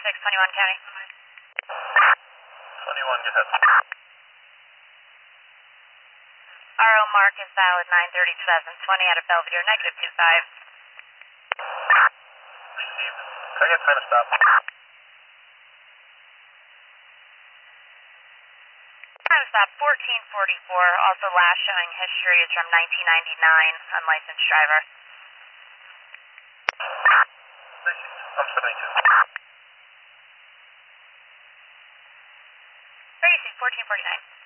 21 County. 21, go ahead. RO mark is valid 9:30/2020 out of Belvedere, -25. Received. Can I get time to stop? Time stop 14:44. Also last showing history is from 1999, unlicensed driver. I'm 72. 14:49.